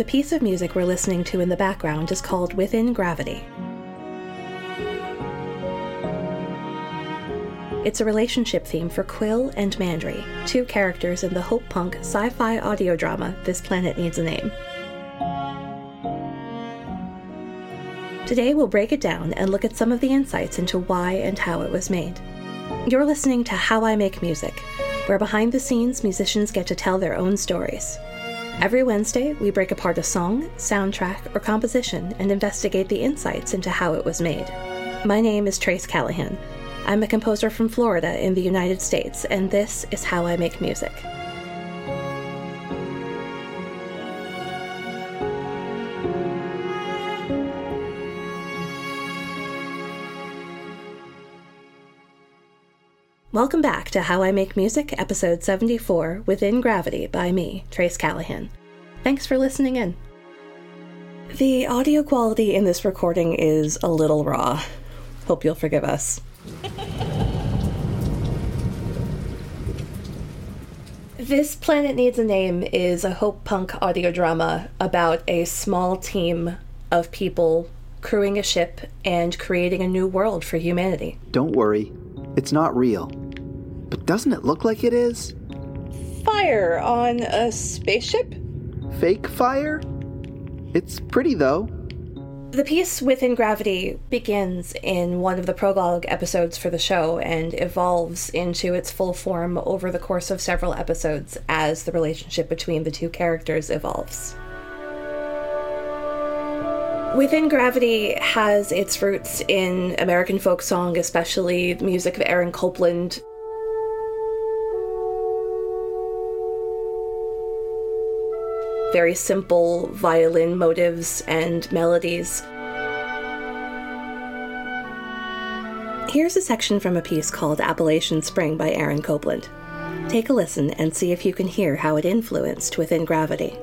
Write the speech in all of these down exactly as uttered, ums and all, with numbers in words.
The piece of music we're listening to in the background is called Within Gravity. It's a relationship theme for Quill and Mandry, two characters in the hope punk sci-fi audio drama This Planet Needs a Name. Today we'll break it down and look at some of the insights into why and how it was made. You're listening to How I Make Music, where behind the scenes musicians get to tell their own stories. Every Wednesday, we break apart a song, soundtrack, or composition and investigate the insights into how it was made. My name is Trace Callahan. I'm a composer from Florida in the United States, and this is How I Make Music. Welcome back to How I Make Music, episode seventy-four, Within Gravity, by me, Trace Callahan. Thanks for listening in. The audio quality in this recording is a little raw. Hope you'll forgive us. This Planet Needs a Name is a hope punk audio drama about a small team of people crewing a ship and creating a new world for humanity. Don't worry, it's not real. But doesn't it look like it is? Fire on a spaceship? Fake fire? It's pretty, though. The piece Within Gravity begins in one of the prologue episodes for the show and evolves into its full form over the course of several episodes as the relationship between the two characters evolves. Within Gravity has its roots in American folk song, especially the music of Aaron Copland. Very simple violin motives and melodies. Here's a section from a piece called Appalachian Spring by Aaron Copland. Take a listen and see if you can hear how it influenced Within Gravity.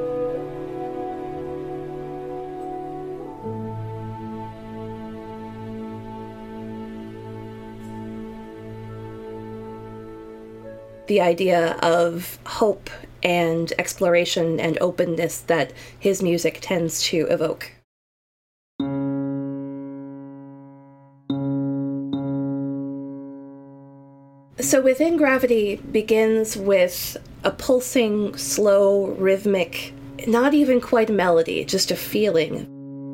The idea of hope and exploration and openness that his music tends to evoke. So Within Gravity begins with a pulsing, slow, rhythmic, not even quite a melody, just a feeling.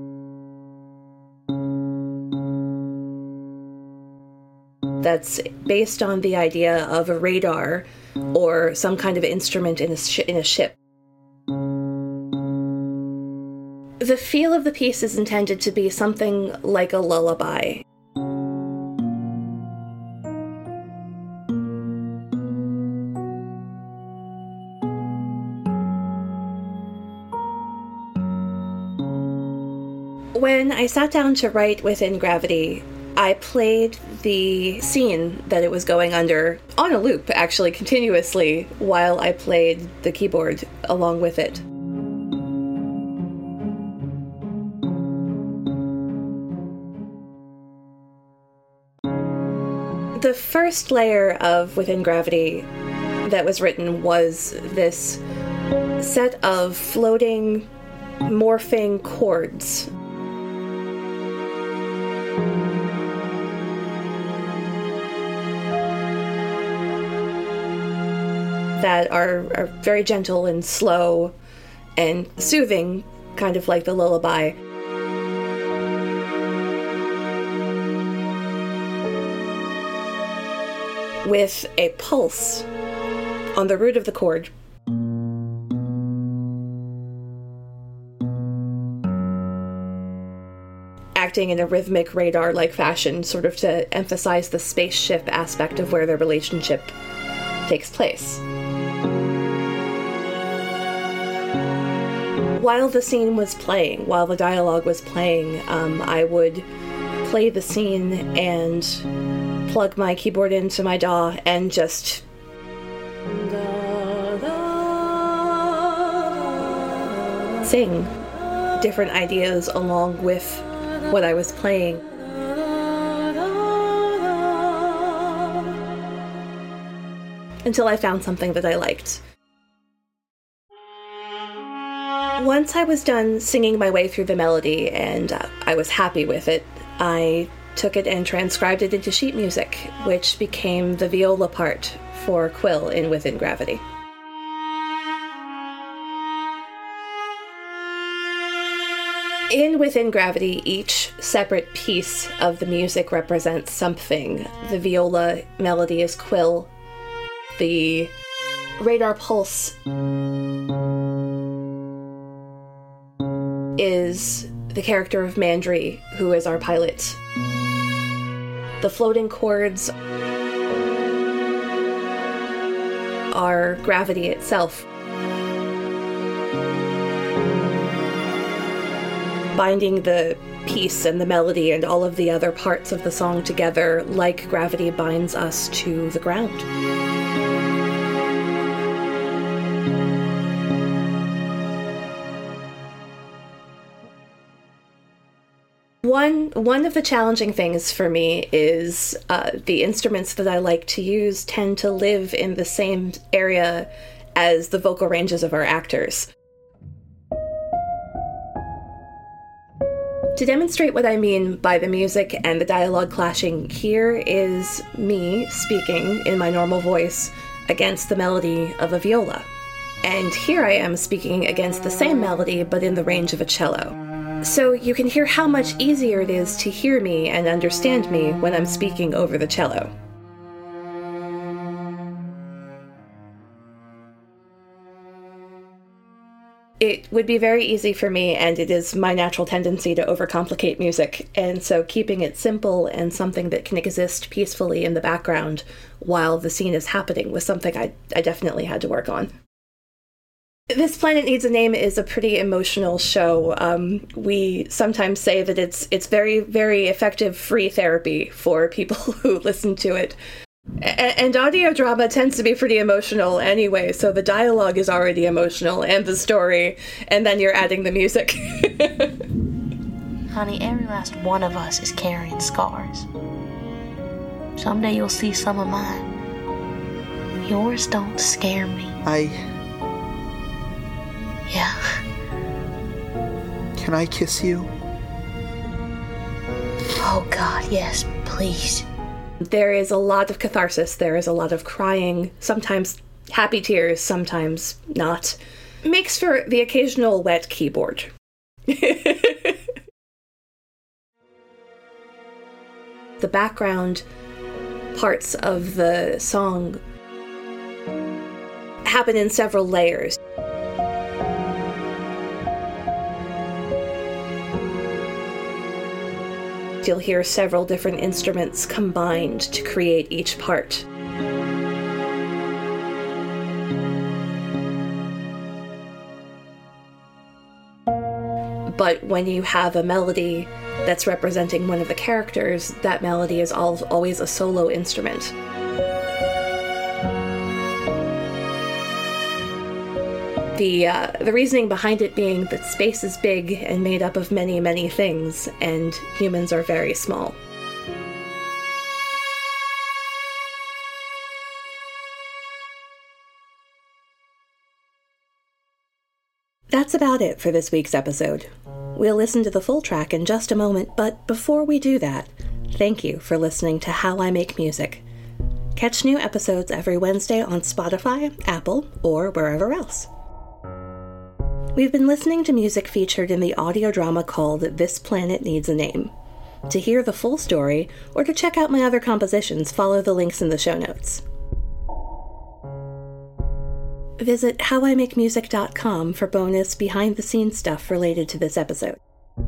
That's based on the idea of a radar or some kind of instrument in a, sh- in a ship. The feel of the piece is intended to be something like a lullaby. When I sat down to write Within Gravity, I played the scene that it was going under on a loop, actually, continuously, while I played the keyboard along with it. The first layer of Within Gravity that was written was this set of floating, morphing chords. That are, are very gentle and slow and soothing, kind of like the lullaby. With a pulse on the root of the chord. Acting in a rhythmic radar-like fashion, sort of to emphasize the spaceship aspect of where their relationship takes place. While the scene was playing, while the dialogue was playing, um, I would play the scene and plug my keyboard into my D A W and just sing different ideas along with what I was playing. Until I found something that I liked. Once I was done singing my way through the melody and uh, I was happy with it, I took it and transcribed it into sheet music, which became the viola part for Quill in Within Gravity. In Within Gravity, each separate piece of the music represents something. The viola melody is Quill. The radar pulse is the character of Mandry, who is our pilot. The floating chords are Gravity itself, binding the piece and the melody and all of the other parts of the song together like gravity binds us to the ground. One, one of the challenging things for me is uh, the instruments that I like to use tend to live in the same area as the vocal ranges of our actors. To demonstrate what I mean by the music and the dialogue clashing, here is me speaking in my normal voice against the melody of a viola. And here I am speaking against the same melody, but in the range of a cello. So you can hear how much easier it is to hear me and understand me when I'm speaking over the cello. It would be very easy for me, and it is my natural tendency to overcomplicate music, and so keeping it simple and something that can exist peacefully in the background while the scene is happening was something I, I definitely had to work on. This Planet Needs a Name is a pretty emotional show. Um, we sometimes say that it's it's very, very effective free therapy for people who listen to it. A- and audio drama tends to be pretty emotional anyway, so the dialogue is already emotional, and the story, and then you're adding the music. Honey, every last one of us is carrying scars. Someday you'll see some of mine. Yours don't scare me. I... Yeah. Can I kiss you? Oh God, yes, please. There is a lot of catharsis, there is a lot of crying, sometimes happy tears, sometimes not. Makes for the occasional wet keyboard. The background parts of the song happen in several layers. You'll hear several different instruments combined to create each part. But when you have a melody that's representing one of the characters, that melody is al- always a solo instrument. The, uh, the reasoning behind it being that space is big and made up of many, many things, and humans are very small. That's about it for this week's episode. We'll listen to the full track in just a moment, but before we do that, thank you for listening to How I Make Music. Catch new episodes every Wednesday on Spotify, Apple, or wherever else. We've been listening to music featured in the audio drama called This Planet Needs a Name. To hear the full story, or to check out my other compositions, follow the links in the show notes. Visit how I make music dot com for bonus behind-the-scenes stuff related to this episode.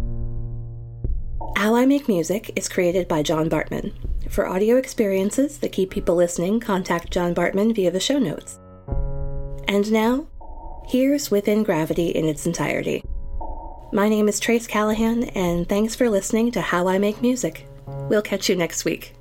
How I Make Music is created by John Bartman. For audio experiences that keep people listening, contact John Bartman via the show notes. And now, here's Within Gravity in its entirety. My name is Trace Callahan, and thanks for listening to How I Make Music. We'll catch you next week.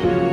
Bye.